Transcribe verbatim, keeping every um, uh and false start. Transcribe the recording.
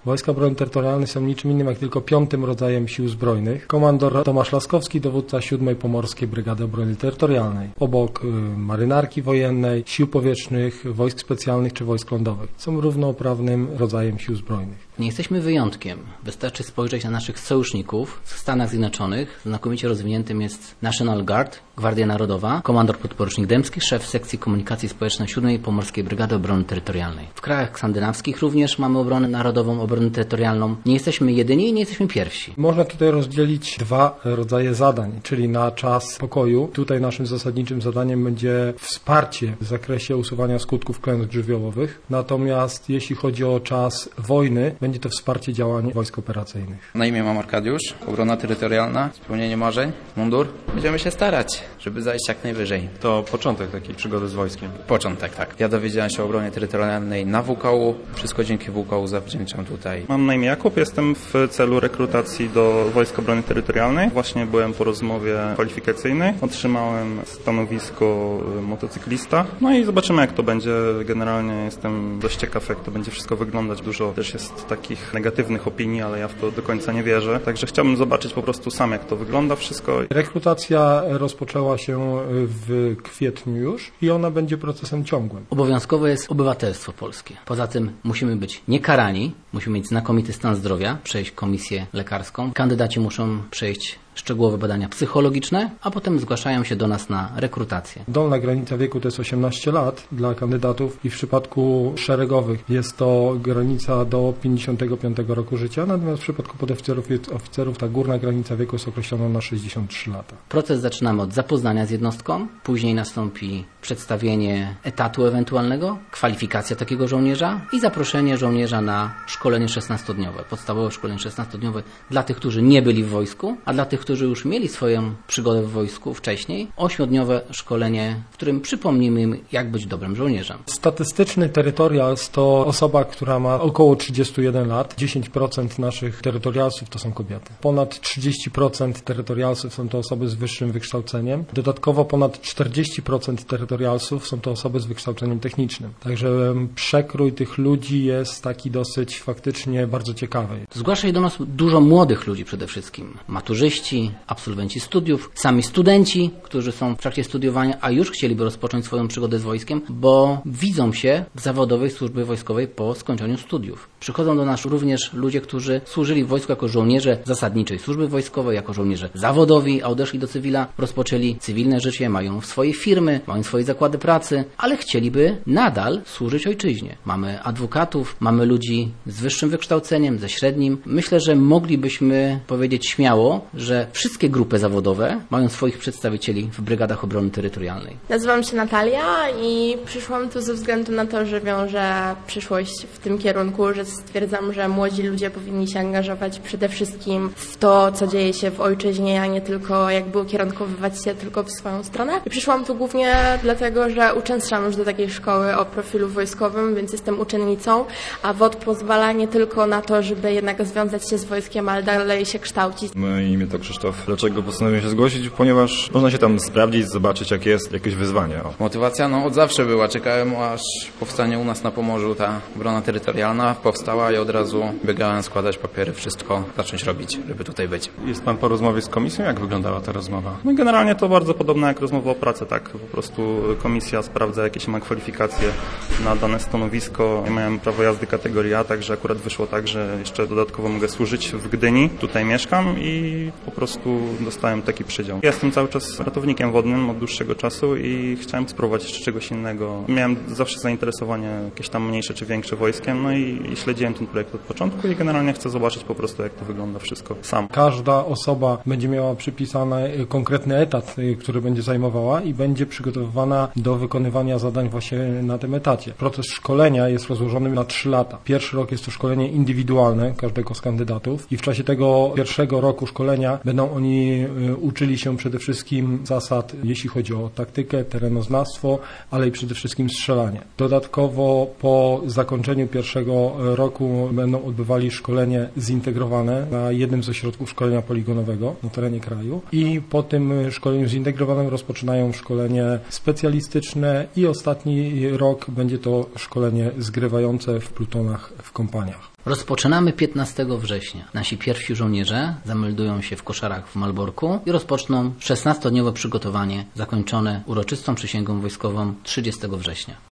Wojska Obrony Terytorialnej są niczym innym jak tylko piątym rodzajem sił zbrojnych. Komandor Tomasz Laskowski, dowódca siódmej Pomorskiej Brygady Obrony Terytorialnej. Obok y, marynarki wojennej, sił powietrznych, wojsk specjalnych czy wojsk lądowych. Są równoprawnym rodzajem sił zbrojnych. Nie jesteśmy wyjątkiem. Wystarczy spojrzeć na naszych sojuszników w Stanach Zjednoczonych. Znakomicie rozwiniętym jest National Guard, Gwardia Narodowa, komandor podporucznik Dębski, szef sekcji komunikacji społecznej siódmej Pomorskiej Brygady Obrony Terytorialnej. W krajach skandynawskich również mamy obronę narodową, obronę terytorialną. Nie jesteśmy jedyni i nie jesteśmy pierwsi. Można tutaj rozdzielić dwa rodzaje zadań, czyli na czas pokoju. Tutaj naszym zasadniczym zadaniem będzie wsparcie w zakresie usuwania skutków klęsk żywiołowych. Natomiast jeśli chodzi o czas wojny, będzie to wsparcie działań wojsk operacyjnych. Na imię mam Arkadiusz, obrona terytorialna, spełnienie marzeń, mundur. Będziemy się starać, żeby zajść jak najwyżej. To początek takiej przygody z wojskiem. Początek, tak. Ja dowiedziałem się o obronie terytorialnej na W K U. Wszystko dzięki W K U zawdzięczam tutaj. Mam na imię Jakub, jestem w celu rekrutacji do Wojsk Obrony Terytorialnej. Właśnie byłem po rozmowie kwalifikacyjnej. Otrzymałem stanowisko motocyklista. No i zobaczymy, jak to będzie. Generalnie jestem dość ciekaw, jak to będzie wszystko wyglądać. Dużo też jest takich negatywnych opinii, ale ja w to do końca nie wierzę. Także chciałbym zobaczyć po prostu sam, jak to wygląda wszystko. Rekrutacja rozpoczęła się w kwietniu już i ona będzie procesem ciągłym. Obowiązkowe jest obywatelstwo polskie. Poza tym musimy być niekarani, musimy mieć znakomity stan zdrowia, przejść komisję lekarską. Kandydaci muszą przejść szczegółowe badania psychologiczne, a potem zgłaszają się do nas na rekrutację. Dolna granica wieku to jest osiemnaście lat dla kandydatów i w przypadku szeregowych jest to granica do pięćdziesiątego piątego roku życia, natomiast w przypadku podoficerów i oficerów ta górna granica wieku jest określona na sześćdziesiąt trzy lata. Proces zaczynamy od zapoznania z jednostką, później nastąpi przedstawienie etatu ewentualnego, kwalifikacja takiego żołnierza i zaproszenie żołnierza na szkolenie szesnastodniowe, podstawowe szkolenie szesnastodniowe dla tych, którzy nie byli w wojsku, a dla tych, którzy już mieli swoją przygodę w wojsku wcześniej, ośmiodniowe szkolenie, w którym przypomnimy im, jak być dobrym żołnierzem. Statystyczny terytorialz to osoba, która ma około trzydzieści jeden lat. dziesięć procent naszych terytorialsów to są kobiety. Ponad trzydzieści procent terytorialsów są to osoby z wyższym wykształceniem. Dodatkowo ponad czterdzieści procent terytorialsów są to osoby z wykształceniem technicznym. Także przekrój tych ludzi jest taki dosyć faktycznie bardzo ciekawy. Zgłasza się do nas dużo młodych ludzi przede wszystkim. Maturzyści, absolwenci studiów, sami studenci, którzy są w trakcie studiowania, a już chcieliby rozpocząć swoją przygodę z wojskiem, bo widzą się w zawodowej służbie wojskowej po skończeniu studiów. Przychodzą do nas również ludzie, którzy służyli w wojsku jako żołnierze zasadniczej służby wojskowej, jako żołnierze zawodowi, a odeszli do cywila, rozpoczęli cywilne życie, mają swoje firmy, mają swoje zakłady pracy, ale chcieliby nadal służyć ojczyźnie. Mamy adwokatów, mamy ludzi z wyższym wykształceniem, ze średnim. Myślę, że moglibyśmy powiedzieć śmiało, że wszystkie grupy zawodowe mają swoich przedstawicieli w Brygadach Obrony Terytorialnej. Nazywam się Natalia i przyszłam tu ze względu na to, że wiążę przyszłość w tym kierunku, że stwierdzam, że młodzi ludzie powinni się angażować przede wszystkim w to, co dzieje się w ojczyźnie, a nie tylko jakby ukierunkowywać się tylko w swoją stronę. I przyszłam tu głównie dlatego, że uczęszczam już do takiej szkoły o profilu wojskowym, więc jestem uczennicą, a W O T pozwala nie tylko na to, żeby jednak związać się z wojskiem, ale dalej się kształcić. Moje imię to Krzysztof. Dlaczego postanowiłem się zgłosić? Ponieważ można się tam sprawdzić, zobaczyć, jakie jest jakieś wyzwanie. O. Motywacja no od zawsze była. Czekałem, aż powstanie u nas na Pomorzu ta obrona terytorialna. Powstała i od razu biegałem składać papiery, wszystko zacząć robić, żeby tutaj być. Jest pan po rozmowie z komisją? Jak wyglądała ta rozmowa? No generalnie to bardzo podobne jak rozmowa o pracy, tak? Po prostu komisja sprawdza, jakie się ma kwalifikacje na dane stanowisko. Ja miałem prawo jazdy kategorii A, także akurat wyszło tak, że jeszcze dodatkowo mogę służyć w Gdyni. Tutaj mieszkam i po prostu dostałem taki przydział. Ja jestem cały czas ratownikiem wodnym od dłuższego czasu i chciałem spróbować jeszcze czegoś innego. Miałem zawsze zainteresowanie jakieś tam mniejsze czy większe wojskiem, no i, i śledziłem ten projekt od początku i generalnie chcę zobaczyć po prostu, jak to wygląda wszystko sam. Każda osoba będzie miała przypisany konkretny etat, który będzie zajmowała i będzie przygotowywana do wykonywania zadań właśnie na tym etacie. Proces szkolenia jest rozłożony na trzy lata. Pierwszy rok jest to szkolenie indywidualne każdego z kandydatów i w czasie tego pierwszego roku szkolenia będą oni uczyli się przede wszystkim zasad, jeśli chodzi o taktykę, terenoznawstwo, ale i przede wszystkim strzelanie. Dodatkowo po zakończeniu pierwszego roku będą odbywali szkolenie zintegrowane na jednym z ośrodków szkolenia poligonowego na terenie kraju i po tym szkoleniu zintegrowanym rozpoczynają szkolenie specjalistyczne i ostatni rok będzie to szkolenie zgrywające w plutonach, w kompaniach. Rozpoczynamy piętnastego września. Nasi pierwsi żołnierze zameldują się w koszarach w Malborku i rozpoczną szesnastodniowe przygotowanie zakończone uroczystą przysięgą wojskową trzydziestego września.